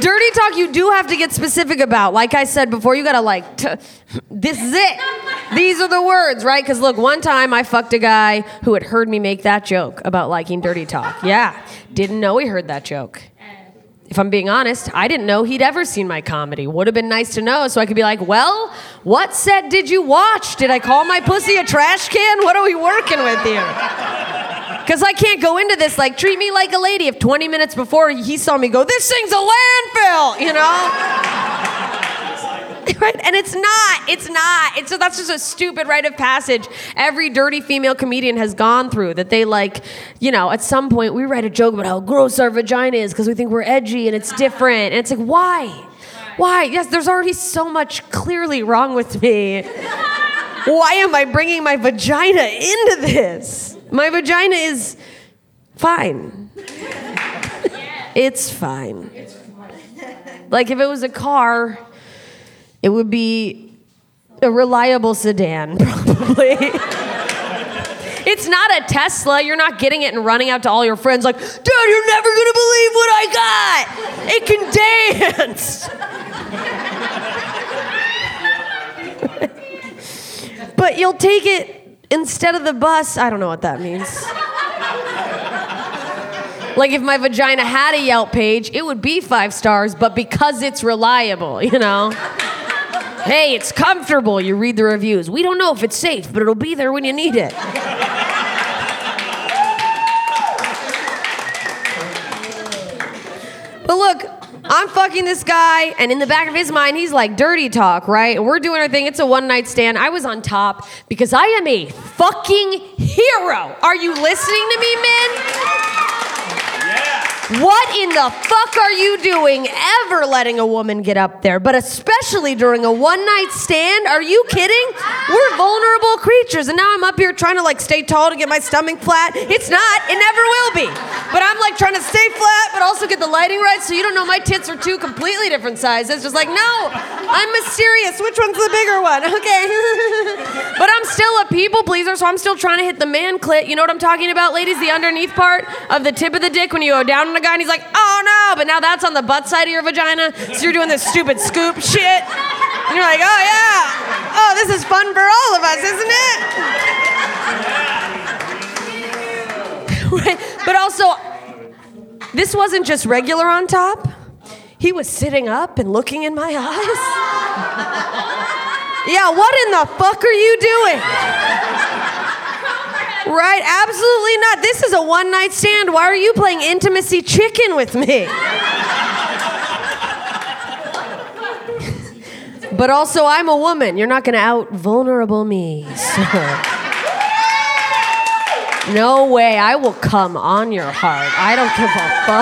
dirty talk you do have to get specific about. Like I said before, you gotta this is it. These are the words, right? Because look, one time I fucked a guy who had heard me make that joke about liking dirty talk. Yeah, didn't know he heard that joke. If I'm being honest, I didn't know he'd ever seen my comedy. Would have been nice to know so I could be like, well, what set did you watch? Did I call my pussy a trash can? What are we working with here? Because I can't go into this like, treat me like a lady if 20 minutes before he saw me go, this thing's a landfill, you know? Right? And it's not. That's just a stupid rite of passage every dirty female comedian has gone through, that they at some point we write a joke about how gross our vagina is because we think we're edgy and it's different. And it's like, why? Why? Yes, there's already so much clearly wrong with me. Why am I bringing my vagina into this? My vagina is fine. It's fine. Like if it was a car, it would be a reliable sedan, probably. It's not a Tesla. You're not getting it and running out to all your friends like, dude, you're never going to believe what I got. It can dance. But you'll take it instead of the bus. I don't know what that means. Like if my vagina had a Yelp page, it would be 5 stars, but because it's reliable, you know? Hey, it's comfortable. You read the reviews. We don't know if it's safe, but it'll be there when you need it. But look, I'm fucking this guy, and in the back of his mind, he's like, dirty talk, right? And we're doing our thing. It's a one-night stand. I was on top because I am a fucking hero. Are you listening to me, men? What in the fuck are you doing ever letting a woman get up there? But especially during a one-night stand? Are you kidding? We're vulnerable creatures, and now I'm up here trying to stay tall to get my stomach flat. It's not. It never will be. But I'm trying to stay flat, but also get the lighting right so you don't know my tits are 2 completely different sizes. Just no, I'm mysterious. Which one's the bigger one? Okay. But I'm still a people pleaser, so I'm still trying to hit the man clit. You know what I'm talking about, ladies? The underneath part of the tip of the dick when you go down on a guy and he's like, oh no, but now that's on the butt side of your vagina, so you're doing this stupid scoop shit. And you're like, oh yeah, oh, this is fun for all of us, isn't it? Right. But also, this wasn't just regular on top. He was sitting up and looking in my eyes. Yeah, what in the fuck are you doing? Right? Absolutely not. This is a one-night stand. Why are you playing intimacy chicken with me? But also, I'm a woman. You're not going to out-vulnerable me. So. No way. I will come on your heart. I don't give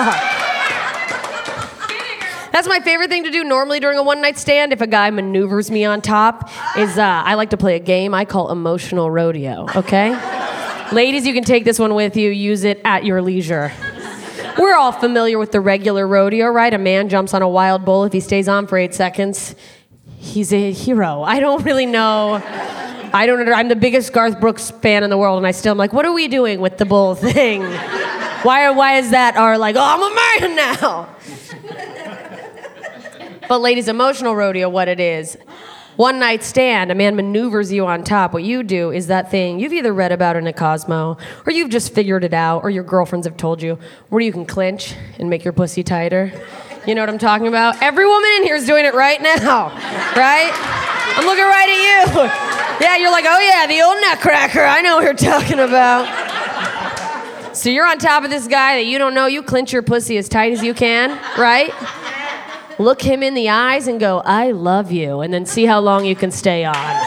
a fuck. That's my favorite thing to do normally during a one-night stand. If a guy maneuvers me on top, is I like to play a game I call emotional rodeo, okay? Ladies, you can take this one with you. Use it at your leisure. We're all familiar with the regular rodeo, right? A man jumps on a wild bull. If he stays on for 8 seconds, he's a hero. I don't really know. I'm the biggest Garth Brooks fan in the world, and I still am like, what are we doing with the bull thing? Why is that our I'm a man now? But ladies, emotional rodeo, what it is. One night stand, a man maneuvers you on top. What you do is that thing you've either read about in a Cosmo, or you've just figured it out, or your girlfriends have told you, where you can clinch and make your pussy tighter. You know what I'm talking about? Every woman in here is doing it right now, right? I'm looking right at you. Yeah, you're like, oh yeah, the old nutcracker. I know what you're talking about. So you're on top of this guy that you don't know. You clinch your pussy as tight as you can, right? Look him in the eyes and go, I love you, and then see how long you can stay on. We're gonna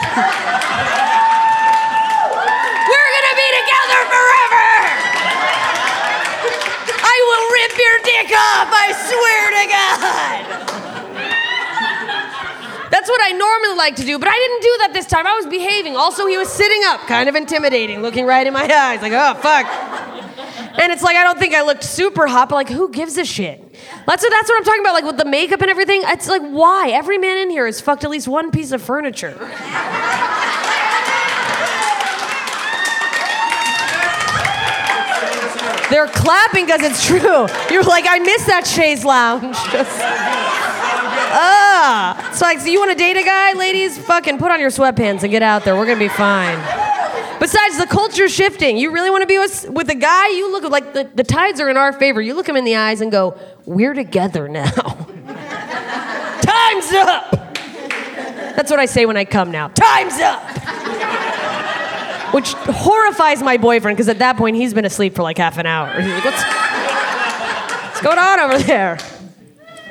be together forever! I will rip your dick off, I swear to God! That's what I normally like to do, but I didn't do that this time. I was behaving. Also, he was sitting up, kind of intimidating, looking right in my eyes, like, oh, fuck. And it's I don't think I looked super hot, but who gives a shit? That's what I'm talking about, with the makeup and everything. It's why? Every man in here has fucked at least one piece of furniture. They're clapping because it's true. You're like, I miss that chaise lounge. Yeah. It's like, so you want to date a guy, ladies? Fucking put on your sweatpants and get out there. We're going to be fine. Besides, the culture's shifting. You really want to be with a guy? You look like the tides are in our favor. You look him in the eyes and go, we're together now. Time's up. That's what I say when I come now. Time's up. Which horrifies my boyfriend, because at that point, he's been asleep for like half an hour. He's like, what's going on over there?